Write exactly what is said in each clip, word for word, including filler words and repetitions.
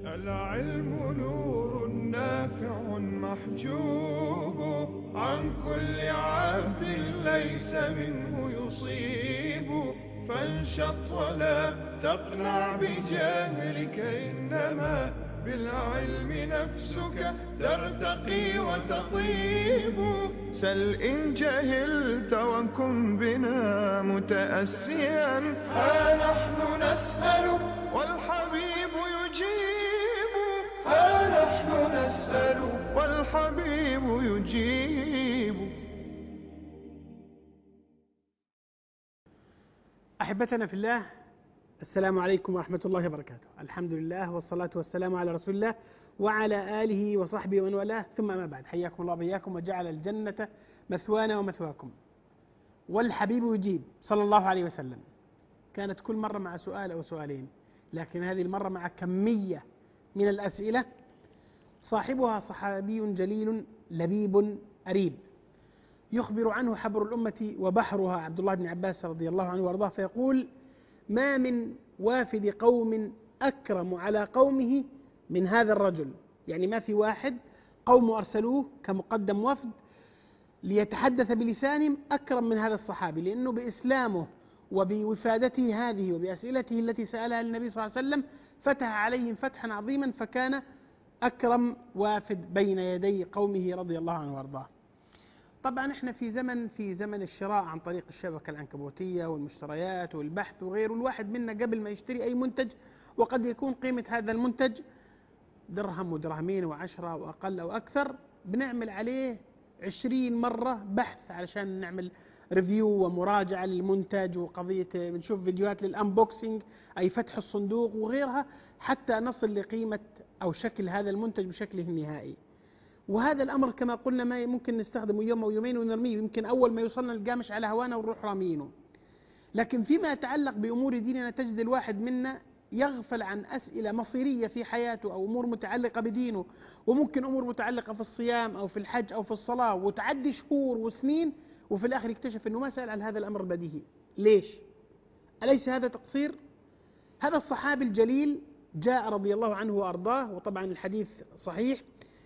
العلم نور نافع محجوب عن كل عبد ليس منه يصيب، فانشط ولا تقنع بجهلك، إنما بالعلم نفسك ترتقي وتطيب. سل إن جهلت وكن بنا متأسيا، ها نحن نسأل والحبيب يجيب، ها نحن نسأل والحبيب يجيب. أحبتنا في الله، السلام عليكم ورحمة الله وبركاته. الحمد لله والصلاة والسلام على رسول الله وعلى آله وصحبه ومن والاه، ثم ما بعد. حياكم الله وبياكم وجعل الجنة مثوانا ومثواكم. والحبيب يجيب صلى الله عليه وسلم. كانت كل مرة مع سؤال أو سؤالين، لكن هذه المرة مع كمية من الأسئلة. صاحبها صحابي جليل لبيب أريب، يخبر عنه حبر الأمة وبحرها عبد الله بن عباس رضي الله عنه وارضاه، فيقول: ما من وافد قوم أكرم على قومه من هذا الرجل. يعني ما في واحد قوم أرسلوه كمقدم وفد ليتحدث بلسانهم أكرم من هذا الصحابي، لأنه بإسلامه وبوفادته هذه وبأسئلته التي سألها النبي صلى الله عليه وسلم فتح عليهم فتحا عظيما، فكان أكرم وافد بين يدي قومه رضي الله عنه وارضاه. طبعا احنا في زمن في زمن الشراء عن طريق الشبكة العنكبوتية والمشتريات والبحث وغيره. الواحد منا قبل ما يشتري أي منتج، وقد يكون قيمة هذا المنتج درهم ودرهمين وعشرة وأقل أو أكثر، بنعمل عليه عشرين مرة بحث علشان نعمل ريفيو ومراجعة للمنتج، وقضية بنشوف فيديوهات للأنبوكسينج أي فتح الصندوق وغيرها، حتى نصل لقيمة أو شكل هذا المنتج بشكله النهائي. وهذا الأمر كما قلنا ما ممكن نستخدمه يوم أو يومين ونرميه، يمكن أول ما يوصلنا القامش على هوانا ونروح رامينه. لكن فيما يتعلق بأمور ديننا تجد الواحد منا يغفل عن أسئلة مصيرية في حياته أو أمور متعلقة بدينه، وممكن أمور متعلقة في الصيام أو في الحج أو في الصلاة، وتعدي شهور وسنين وفي الآخر يكتشف أنه ما سأل عن هذا الأمر البديهي. ليش؟ أليس هذا تقصير؟ هذا الصحابي الجليل جاء رضي الله عنه وأرضاه، وطبعا الحديث صحيح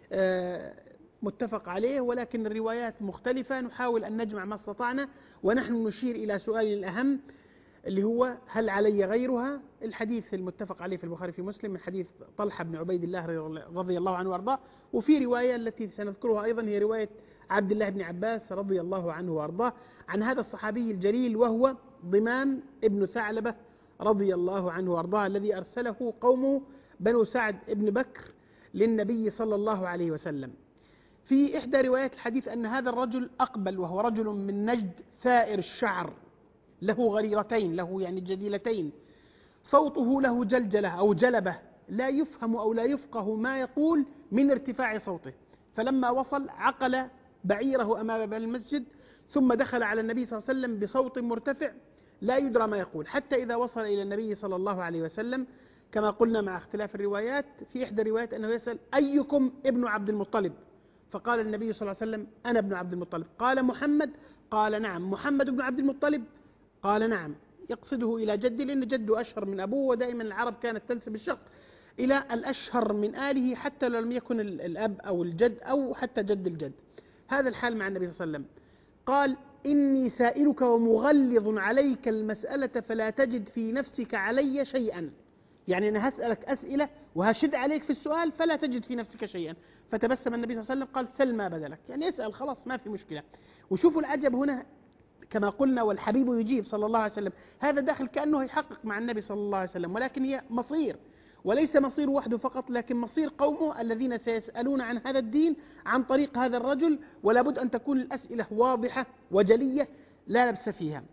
متفق عليه، ولكن الروايات مختلفة، نحاول أن نجمع ما استطعنا، ونحن نشير إلى سؤال الأهم اللي هو: هل علي غيرها؟ الحديث المتفق عليه في البخاري في مسلم من حديث طلحة بن عبيد الله رضي الله عنه وارضاه، وفي رواية التي سنذكرها أيضا هي رواية عبد الله بن عباس رضي الله عنه وارضاه عن هذا الصحابي الجليل، وهو ضمام ابن ثعلبة رضي الله عنه وارضاه، الذي أرسله قومه بنو سعد ابن بكر للنبي صلى الله عليه وسلم. في إحدى روايات الحديث أن هذا الرجل أقبل، وهو رجل من نجد ثائر الشعر، له غريرتين، له يعني جديلتين، صوته له جلجلة أو جلبة، لا يفهم أو لا يفقه ما يقول من ارتفاع صوته. فلما وصل عقل بعيره أمام باب المسجد، ثم دخل على النبي صلى الله عليه وسلم بصوت مرتفع لا يدرى ما يقول، حتى إذا وصل إلى النبي صلى الله عليه وسلم كما قلنا مع اختلاف الروايات. في إحدى الروايات أنه يسأل: أيكم ابن عبد المطلب؟ فقال النبي صلى الله عليه وسلم: أنا ابن عبد المطلب. قال: محمد؟ قال: نعم. محمد بن عبد المطلب؟ قال: نعم. يقصده إلى جده، لأن جده أشهر من أبوه، ودائما العرب كانت تنسب الشخص إلى الأشهر من آله حتى لو لم يكن الأب أو الجد أو حتى جد الجد. هذا الحال مع النبي صلى الله عليه وسلم. قال: إني سائلك ومغلظ عليك المسألة فلا تجد في نفسك علي شيئا. يعني أنا هسألك أسئلة وهشد عليك في السؤال فلا تجد في نفسك شيئا. فتبسم النبي صلى الله عليه وسلم قال: سل ما بدلك، يعني اسأل خلاص ما في مشكلة. وشوفوا العجب هنا كما قلنا: والحبيب يجيب صلى الله عليه وسلم. هذا داخل كأنه يحقق مع النبي صلى الله عليه وسلم، ولكن هي مصير، وليس مصير وحده فقط، لكن مصير قومه الذين سيسألون عن هذا الدين عن طريق هذا الرجل، ولا بد أن تكون الأسئلة واضحة وجلية لا لبس فيها.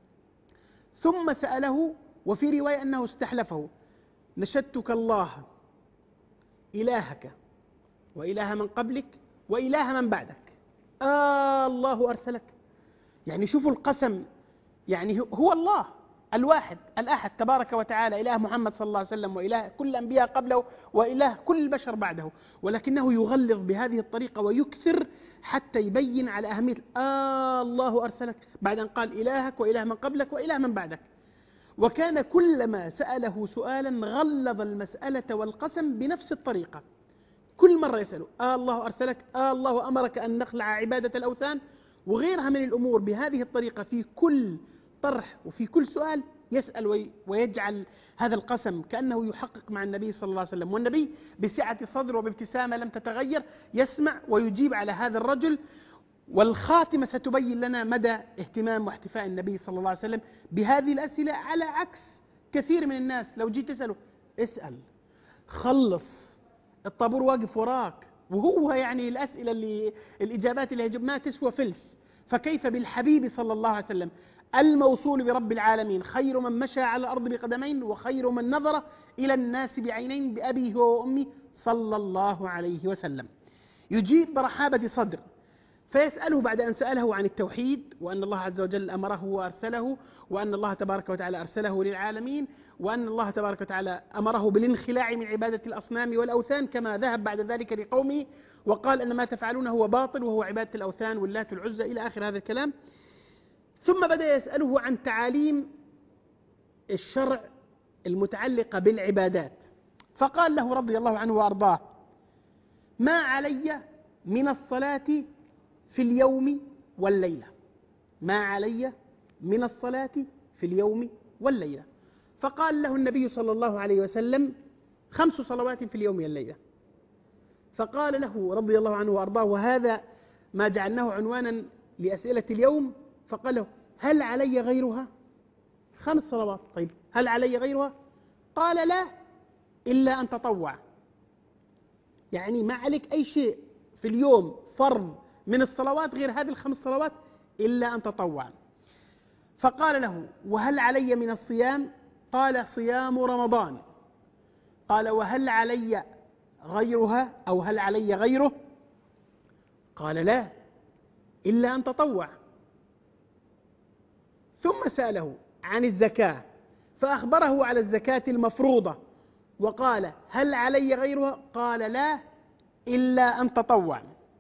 ثم سأله، وفي رواية أنه استحلفه: نشدتك الله إلهك وإله من قبلك وإله من بعدك. آه الله أرسلك. يعني شوفوا القسم، يعني هو الله الواحد الأحد تبارك وتعالى، إله محمد صلى الله عليه وسلم وإله كل الأنبياء قبله وإله كل البشر بعده، ولكنه يغلظ بهذه الطريقة ويكثر حتى يبين على أهمية. آه الله أرسلك، بعد أن قال إلهك وإله من قبلك وإله من بعدك. وكان كلما سأله سؤالا غلظ المسألة والقسم بنفس الطريقة. كل مرة يسأله: آه الله أرسلك؟ آه الله أمرك أن نخلع عبادة الأوثان؟ وغيرها من الأمور بهذه الطريقة. في كل طرح وفي كل سؤال يسأل ويجعل هذا القسم كأنه يحقق مع النبي صلى الله عليه وسلم، والنبي بسعة صدر وبابتسامة لم تتغير يسمع ويجيب على هذا الرجل. والخاتمة ستبين لنا مدى اهتمام واحتفاء النبي صلى الله عليه وسلم بهذه الأسئلة، على عكس كثير من الناس. لو جيت تسأله: اسأل، خلص، الطابور واقف وراك، وهو يعني الأسئلة اللي الإجابات اللي يجب ما تسوى فلس. فكيف بالحبيب صلى الله عليه وسلم الموصول برب العالمين، خير من مشى على الأرض بقدمين وخير من نظر إلى الناس بعينين، بأبيه وأمي صلى الله عليه وسلم. يجيب برحابة صدر، فيسأله بعد أن سأله عن التوحيد، وأن الله عز وجل أمره وأرسله، وأن الله تبارك وتعالى أرسله للعالمين، وأن الله تبارك وتعالى أمره بالانخلاع من عبادة الأصنام والأوثان، كما ذهب بعد ذلك لقومه وقال أن ما تفعلونه هو باطل وهو عبادة الأوثان واللات والعزى إلى آخر هذا الكلام. ثم بدأ يسأله عن تعاليم الشرع المتعلقة بالعبادات، فقال له رضي الله عنه وأرضاه: ما علي من الصلاة في اليوم والليلة، ما علي من الصلاة في اليوم والليلة. فقال له النبي صلى الله عليه وسلم: خمس صلوات في اليوم والليلة. فقال له رضي الله عنه وأرضاه، وهذا ما جعلناه عنوانا لأسئلة اليوم، فقال له: هل علي غيرها؟ خمس صلوات، طيب هل علي غيرها؟ قال: لا، إلا أن تطوع. يعني ما عليك أي شيء في اليوم فرض من الصلوات غير هذه الخمس صلوات إلا أن تطوع. فقال له: وهل علي من الصيام؟ قال: صيام رمضان. قال: وهل علي غيرها أو هل علي غيره؟ قال: لا، إلا أن تطوع. ثم سأله عن الزكاة، فأخبره على الزكاة المفروضة، وقال: هل علي غيرها؟ قال: لا، إلا أن تطوع.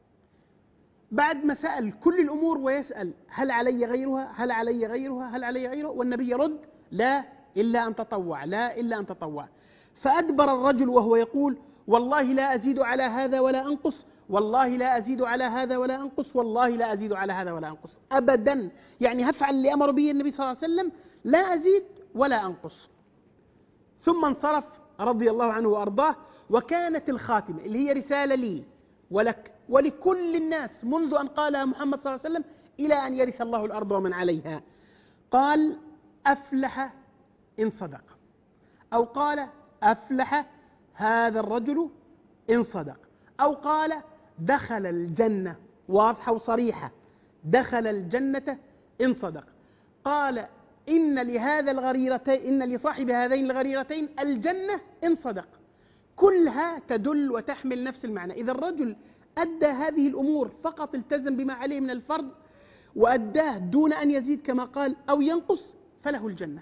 بعد ما سأل كل الأمور ويسأل: هل علي غيرها؟ هل علي غيرها؟ هل علي غيرها؟ والنبي يرد: لا، إلا أن تطوع، لا، إلا أن تطوع. فأدبر الرجل وهو يقول: والله لا أزيد على هذا ولا أنقص، والله لا أزيد على هذا ولا أنقص، والله لا أزيد على هذا ولا أنقص أبدا. يعني هفعل اللي أمر به النبي صلى الله عليه وسلم، لا أزيد ولا أنقص. ثم انصرف رضي الله عنه وأرضاه. وكانت الخاتمة اللي هي رسالة لي ولك ولكل الناس منذ أن قالها محمد صلى الله عليه وسلم إلى أن يرث الله الأرض ومن عليها، قال: أفلح إن صدق، أو قال: أفلح هذا الرجل إن صدق، أو قال: دخل الجنة، واضحة وصريحة، دخل الجنة إن صدق. قال: إن لهذا الغريرتين، إن لصاحب هذين الغريرتين الجنة إن صدق. كلها تدل وتحمل نفس المعنى. إذا الرجل أدى هذه الأمور فقط، التزم بما عليه من الفرض وأداه دون أن يزيد كما قال أو ينقص، فله الجنة.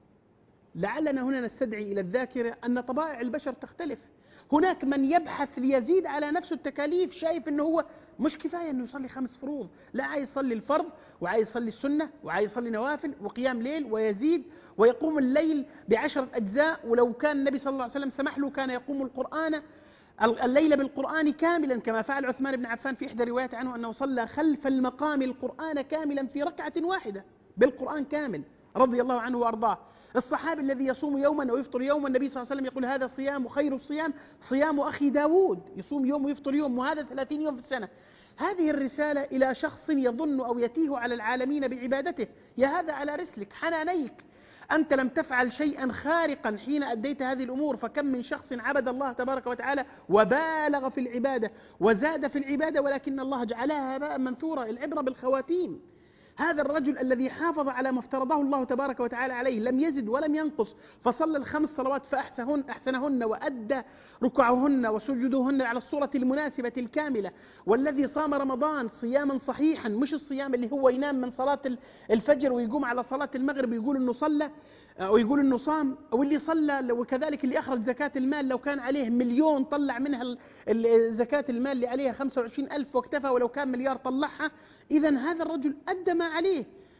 لعلنا هنا نستدعي إلى الذاكرة أن طبائع البشر تختلف. هناك من يبحث ليزيد على نفسه التكاليف، شايف أنه هو مش كفاية أنه يصلي خمس فروض، لا، عايز يصلي الفرض وعايز يصلي السنة وعايز يصلي نوافل وقيام ليل ويزيد، ويقوم الليل بعشرة أجزاء، ولو كان النبي صلى الله عليه وسلم سمح له كان يقوم القرآن الليل بالقرآن كاملا، كما فعل عثمان بن عفان في إحدى روايات عنه أنه صلى خلف المقام القرآن كاملا في ركعة واحدة بالقرآن كامل رضي الله عنه وأرضاه. الصحابي الذي يصوم يوما ويفطر يوما، النبي صلى الله عليه وسلم يقول: هذا صيام، خير الصيام صيام أخي داود، يصوم يوم ويفطر يوم، وهذا ثلاثين يوم في السنة. هذه الرسالة إلى شخص يظن أو يتيه على العالمين بعبادته: يا هذا على رسلك حنانيك، أنت لم تفعل شيئا خارقا حين أديت هذه الأمور، فكم من شخص عبد الله تبارك وتعالى وبالغ في العبادة وزاد في العبادة، ولكن الله جعلها هباء منثورا. العبرة بالخواتيم. هذا الرجل الذي حافظ على ما افترضه الله تبارك وتعالى عليه، لم يزد ولم ينقص، فصلى الخمس صلوات فأحسنهن أحسنهن وأدى ركوعهن وسجودهن على الصورة المناسبة الكاملة، والذي صام رمضان صياما صحيحا، مش الصيام اللي هو ينام من صلاة الفجر ويقوم على صلاة المغرب ويقول إنه صلى أو يقول إنه صام، أو اللي صلى، وكذلك اللي أخرج زكاة المال لو كان عليه مليون طلع منها زكاة المال اللي عليها خمسة وعشرين ألف واكتفى، ولو كان مليار طلعها. إذن هذا الرجل أدى ما عليه،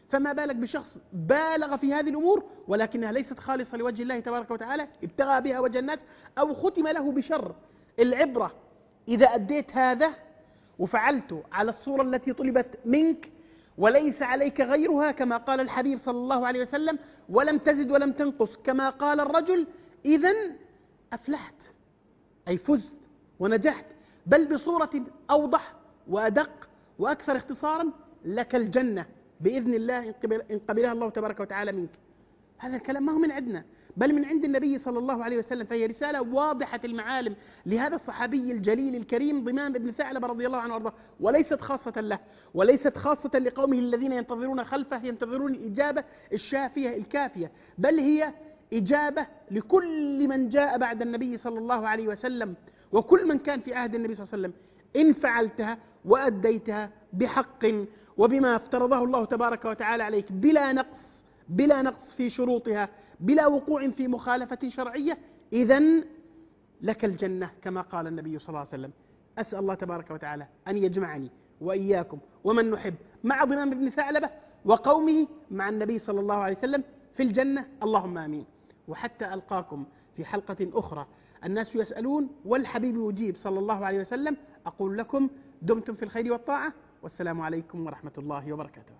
فما بالك بشخص بالغ في هذه الأمور ولكنها ليست خالصة لوجه الله تبارك وتعالى، ابتغى بها وجه الناس أو ختم له بشر. العبرة إذا أديت هذا وفعلت على الصورة التي طلبت منك وليس عليك غيرها كما قال الحبيب صلى الله عليه وسلم، ولم تزد ولم تنقص كما قال الرجل، إذن أفلحت، أي فزت ونجحت، بل بصورة أوضح وأدق وأكثر اختصارا، لك الجنة بإذن الله إن قبلها الله تبارك وتعالى منك. هذا الكلام ما هو من عندنا بل من عند النبي صلى الله عليه وسلم، فهي رسالة واضحة المعالم لهذا الصحابي الجليل الكريم ضمام بن ثعلبة رضي الله عنه وارضاه، وليست خاصة له وليست خاصة لقومه الذين ينتظرون خلفه ينتظرون الإجابة الشافية الكافية، بل هي إجابة لكل من جاء بعد النبي صلى الله عليه وسلم وكل من كان في عهد النبي صلى الله عليه وسلم. إن فعلتها وأديتها بحق وبما افترضه الله تبارك وتعالى عليك بلا نقص بلا نقص في شروطها، بلا وقوع في مخالفة شرعية، إذن لك الجنة كما قال النبي صلى الله عليه وسلم. أسأل الله تبارك وتعالى أن يجمعني وإياكم ومن نحب مع ضمام بن ثعلبة وقومه مع النبي صلى الله عليه وسلم في الجنة، اللهم آمين. وحتى ألقاكم في حلقة أخرى الناس يسألون والحبيب يجيب صلى الله عليه وسلم، أقول لكم دمتم في الخير والطاعة، والسلام عليكم ورحمة الله وبركاته.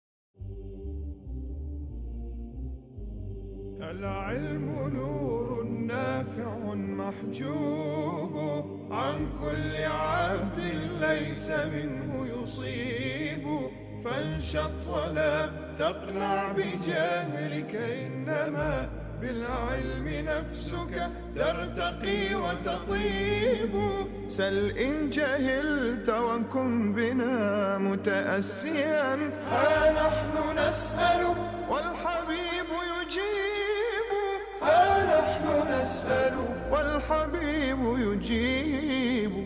العلم نور نافع محجوب عن كل عبد ليس منه يصيب، فانشط ولا تقنع بجهلك، إنما بالعلم نفسك ترتقي وتطيب. سل إن جهلت وكن بنا متأسيا، ها نحن نسأل والحبيب يجيب، ها نحن نسأل والحبيب يجيب.